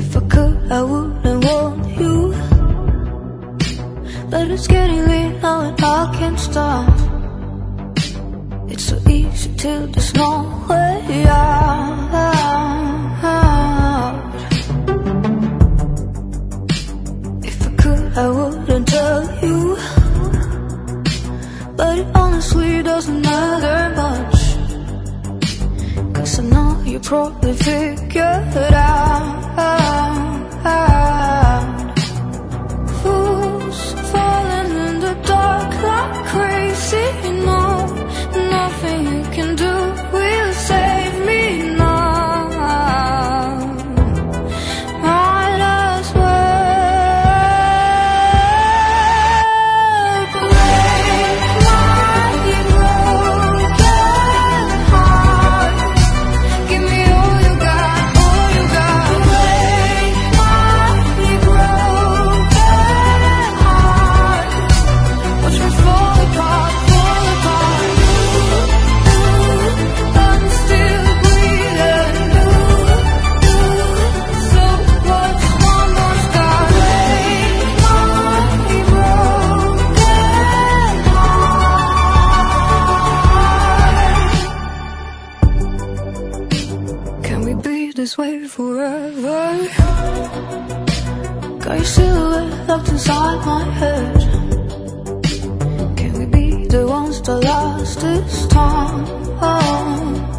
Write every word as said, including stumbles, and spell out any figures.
If I could, I wouldn't want you, but it's getting late now and I can't stop. It's so easy till there's no way out. If I could, I wouldn't tell you, but it honestly doesn't matter much, 'cause I know you probably figured it out. Fools falling in the dark like crazy. No, nothing you can do will save me now. Might as well break my broken heart. Give me all you got, all you got. Break my broken heart. Watch me fall apart, fall apart. I'm still breathing. So what's one more scar? Break my broken heart. Can we be this way forever? Got your silhouette locked inside my head. Can we be the ones that last this time?